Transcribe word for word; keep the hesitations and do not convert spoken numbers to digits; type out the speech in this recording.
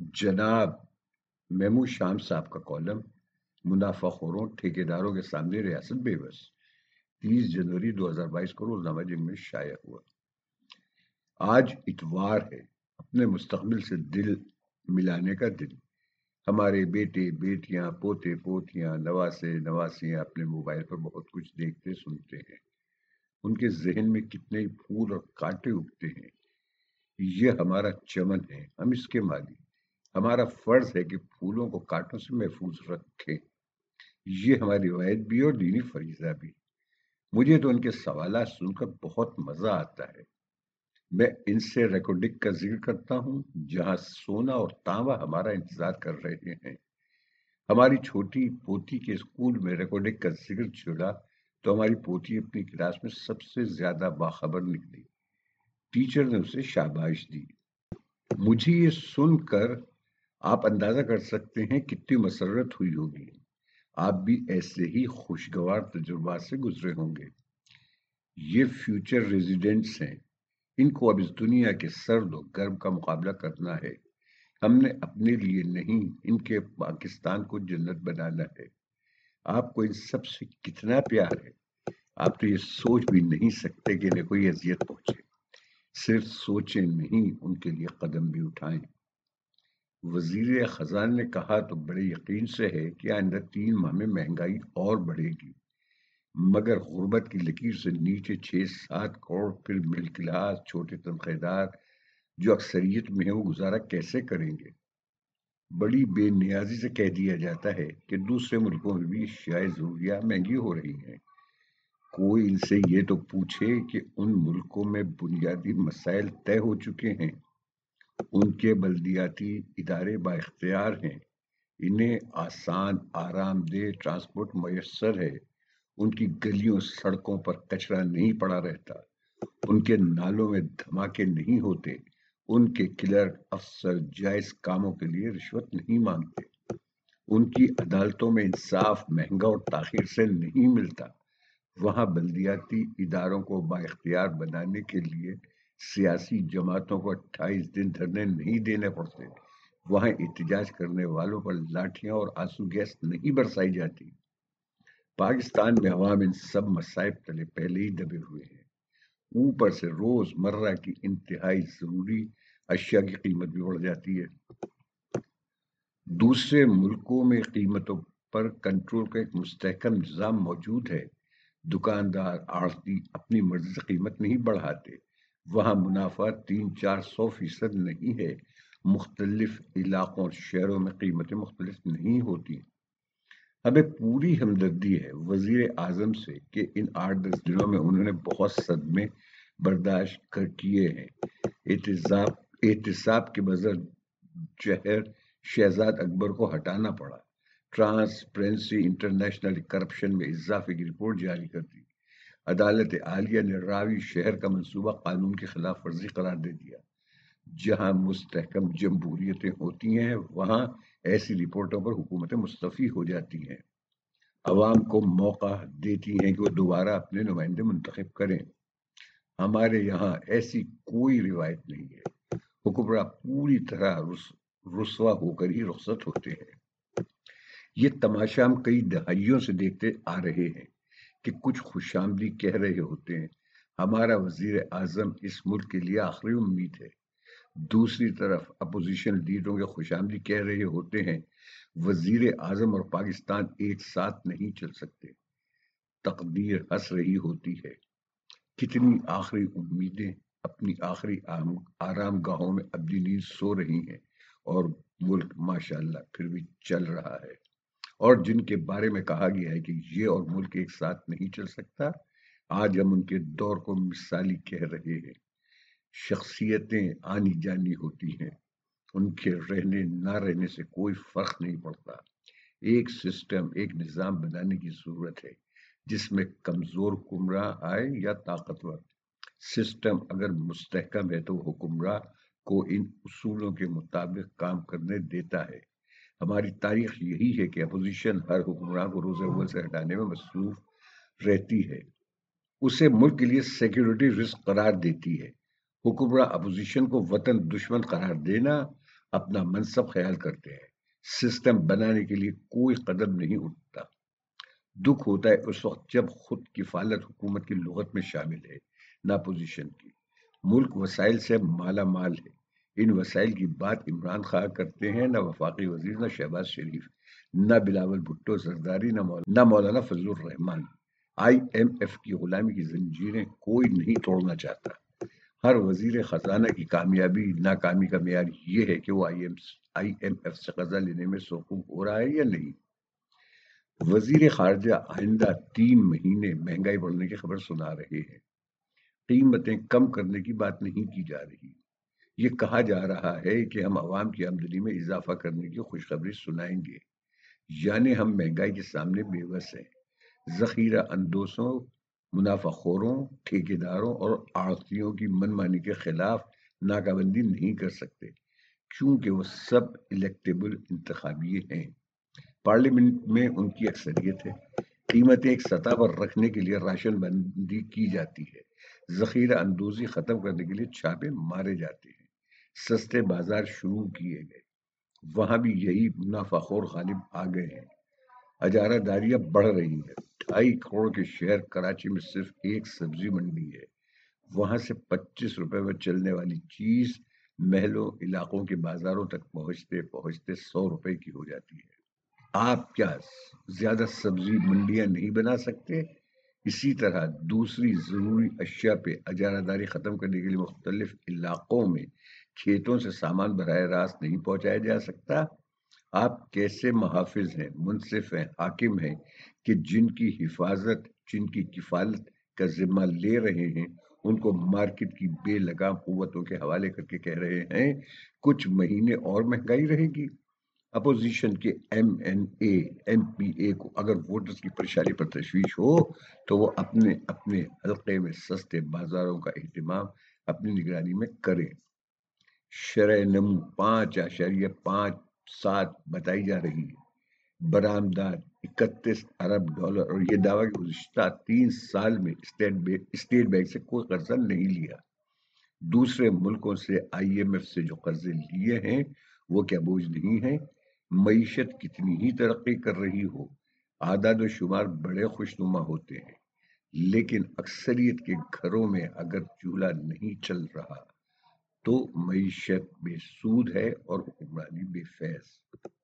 जनाब मेमू शाम साहब का कॉलम मुनाफाखोरों ठेकेदारों के सामने रियासत बेबस तीस जनवरी दो हज़ार बाईस को रोजनामा जिम में शाया हुआ। आज इतवार है, अपने मुस्तकबिल से दिल मिलाने का दिन। हमारे बेटे बेटियां पोते पोतियां नवासे नवासियां अपने मोबाइल पर बहुत कुछ देखते सुनते हैं। उनके जहन में कितने ही फूल और कांटे उगते हैं। ये हमारा चमन है, हम इसके मालिक। हमारा फर्ज है कि फूलों को कांटों से महफूज रखें। ये हमारी रिवायत भी और दीनी फरीजा भी। मुझे तो उनके सवालात सुनकर बहुत मजा आता है। मैं इनसे रेकॉर्डिंग का जिक्र करता हूँ, जहाँ सोना और तांबा हमारा इंतजार कर रहे हैं। हमारी छोटी पोती के स्कूल में रिकॉर्डिंग का जिक्र छिड़ा तो हमारी पोती अपनी क्लास में सबसे ज्यादा बाखबर निकली। टीचर ने उसे शाबाश दी। मुझे ये सुनकर आप अंदाजा कर सकते हैं कितनी मसरत हुई होगी। आप भी ऐसे ही खुशगवार तजुर्बात से गुजरे होंगे। ये फ्यूचर रेजिडेंट्स हैं। इनको अब इस दुनिया के सर्द और गर्म का मुकाबला करना है। हमने अपने लिए नहीं, इनके पाकिस्तान को जन्नत बनाना है। आपको इन सब से कितना प्यार है, आप तो ये सोच भी नहीं सकते कि इन्हें कोई अजियत पहुंचे। सिर्फ सोचें नहीं, उनके लिए कदम भी उठाएं। वजीर खजाना ने कहा तो बड़े यकीन से है कि आइंदा तीन माह में महंगाई और बढ़ेगी, मगर गुर्बत की लकीर से नीचे छह सात करोड़ फिर मिडिल क्लास छोटे तनख्वाहदार जो अक्सरियत में है, वो गुजारा कैसे करेंगे। बड़ी बेनियाजी से कह दिया जाता है कि दूसरे मुल्कों में भी शायद जरूरियात महंगी हो रही हैं। कोई इनसे ये तो पूछे कि उन मुल्कों में बुनियादी मसाइल तय हो चुके हैं, उनके बल्दियाती इदारे बाइख्तियार हैं, इन्हें आसान आरामदेह ट्रांसपोर्ट मयसर है, उनकी गलियों सड़कों पर कचरा नहीं पड़ा रहता, उनके नालों में धमाके नहीं होते, उनके क्लर्क अफसर जायज कामों के लिए रिश्वत नहीं मांगते, उनकी अदालतों में इंसाफ महंगा और ताखिर से नहीं मिलता। वहां बल्दियाती इदारों को बाइख्तियार बनाने के लिए सियासी जमातों को अट्ठाईस दिन धरने नहीं देने पड़ते। वहां एहतजाज करने वालों पर लाठियां और आंसू गैस नहीं बरसाई जाती। पाकिस्तान में अवाम इन सब मसाइब तले पहले ही दबे हुए हैं। ऊपर से रोजमर्रा की इंतहाई जरूरी अशिया की कीमत भी बढ़ जाती है। दूसरे मुल्कों में कीमतों पर कंट्रोल का एक मुस्तहकम निज़ाम मौजूद है। दुकानदार आढ़ती अपनी मर्जी से कीमत नहीं बढ़ाते। वहां मुनाफा तीन चार सौ फीसद नहीं है। मुख्तलिफ इलाकों और शहरों में कीमतें मुख्तलिफ नहीं होती। हमें पूरी हमदर्दी है वजीर आजम से कि इन आठ दस दिनों में उन्होंने बहुत सदमे बर्दाश्त कर किए हैं। एहतिसाब एहतिसाब के बजर जहर शहजाद अकबर को हटाना पड़ा। ट्रांसपेरेंसी इंटरनेशनल करप्शन में इजाफे की रिपोर्ट जारी कर दी। अदालत आलिया ने रावी शहर का मंसूबा कानून की खिलाफ वर्जी करार दे दिया। जहां मुस्तहकम जमहूरियतें होती हैं, वहां ऐसी रिपोर्टों पर हुकूमतें मुस्तफी हो जाती हैं, अवाम को मौका देती हैं कि वो दोबारा अपने नुमाइंदे मुंतखब करें। हमारे यहाँ ऐसी कोई रिवायत नहीं है। हुक्मरान पूरी तरह रुस, रुसवा होकर ही रुखसत होते हैं। ये तमाशा हम कई दहाइयों से देखते आ रहे हैं कि कुछ खुशामदी कह रहे होते हैं, हमारा वजीर आजम इस मुल्क के लिए आखिरी उम्मीद है। दूसरी तरफ अपोजिशन लीडरों के खुशामदी कह रहे होते हैं, वजीर आजम और पाकिस्तान एक साथ नहीं चल सकते। तकदीर हंस रही होती है। कितनी आखिरी उम्मीदें अपनी आखिरी आराम गाहों में अपनी नींद सो रही हैं और मुल्क माशाल्लाह फिर भी चल रहा है। और जिनके बारे में कहा गया है कि ये और मुल्क एक साथ नहीं चल सकता, आज हम उनके दौर को मिसाली कह रहे हैं। शख्सियतें आनी जानी होती हैं, उनके रहने ना रहने से कोई फर्क नहीं पड़ता। एक सिस्टम एक निज़ाम बनाने की जरूरत है जिसमें कमजोर हुक्मरान आए या ताकतवर। सिस्टम अगर मुस्तहकम है तो हुक्मरान को इन उसूलों के मुताबिक काम करने देता है। हमारी तारीख यही है कि अपोजिशन हर हुक्मरान को रोज अव्वल से हटाने में मसरूफ रहती है, उसे मुल्क के लिए सिक्योरिटी रिस्क करार देती है। हुक्मरान अपोजिशन को वतन दुश्मन करार देना اپنا منصب خیال کرتے ہیں، سسٹم بنانے کے لیے کوئی قدم نہیں اٹھتا۔ دکھ ہوتا ہے اس وقت جب خود کفالت حکومت کی لغت میں شامل ہے، نہ پوزیشن کی۔ ملک وسائل سے مالا مال ہے، ان وسائل کی بات عمران خان کرتے ہیں، نہ وفاقی وزیر، نہ شہباز شریف، نہ بلاول بھٹو زرداری، نہ مولانا نہ مولانا فضل الرحمان۔ آئی ایم ایف کی غلامی کی زنجیریں کوئی نہیں توڑنا چاہتا۔ ہر وزیر خزانہ کی کامیابی ناکامی کا معیار یہ ہے کہ وہ I M I M F سے قرضہ لینے میں سوکھو ہو رہا ہے یا نہیں۔ وزیر خارجہ آئندہ تین مہینے مہنگائی بڑھنے کی خبر سنا رہے ہیں، قیمتیں کم کرنے کی بات نہیں کی جا رہی۔ یہ کہا جا رہا ہے کہ ہم عوام کی آمدنی میں اضافہ کرنے کی خوشخبری سنائیں گے، یعنی ہم مہنگائی کے سامنے بے بس ہیں۔ ذخیرہ اندوزوں، منافع خوروں، ٹھیکیداروں اور آڑھتیوں کی منمانی کے خلاف ناکہ بندی نہیں کر سکتے، کیونکہ وہ سب الیکٹیبل انتخابی ہیں، پارلیمنٹ میں ان کی اکثریت ہے۔ قیمتیں ایک سطح پر رکھنے کے لیے راشن بندی کی جاتی ہے، ذخیرہ اندوزی ختم کرنے کے لیے چھاپے مارے جاتے ہیں، سستے بازار شروع کیے گئے، وہاں بھی یہی منافع خور غالب آ گئے ہیں۔ اجارہ داریاں بڑھ رہی ہیں، ڈھائی کروڑ کے شہر کراچی میں صرف ایک سبزی منڈی ہے، وہاں سے پچیس روپے میں چلنے والی چیز محلوں علاقوں کے بازاروں تک پہنچتے پہنچتے سو روپے کی ہو جاتی ہے۔ آپ کیا زیادہ سبزی منڈیاں نہیں بنا سکتے؟ اسی طرح دوسری ضروری اشیاء پہ اجارہ داری ختم کرنے کے لیے مختلف علاقوں میں کھیتوں سے سامان براہ راست نہیں پہنچایا جا سکتا۔ آپ کیسے محافظ ہیں، منصف ہیں، حاکم ہیں کہ جن کی حفاظت، جن کی کفالت کا ذمہ لے رہے ہیں، ان کو مارکیٹ کی بے لگام قوتوں کے حوالے کر کے کہہ رہے ہیں کچھ مہینے اور مہنگائی رہے گی۔ اپوزیشن کے M N A M P A کو اگر ووٹرز کی پریشانی پر تشویش ہو تو وہ اپنے اپنے حلقے میں سستے بازاروں کا اہتمام اپنی نگرانی میں کریں۔ شرح نمو پانچ اشاریہ پانچ سات بتائی جا رہی ہے، برآمدات اکتیس ارب ڈالر، اور یہ دعویٰ کہ گزشتہ تین سال میں اسٹیٹ بینک سے کوئی قرضہ نہیں لیا۔ دوسرے ملکوں سے آئی ایم ایف سے جو قرضے لیے ہیں وہ کیا بوجھ نہیں ہیں؟ معیشت کتنی ہی ترقی کر رہی ہو، اعداد و شمار بڑے خوشنما ہوتے ہیں، لیکن اکثریت کے گھروں میں اگر چولہا نہیں چل رہا تو معیشت بے سود ہے اور حکمرانی بے فیض۔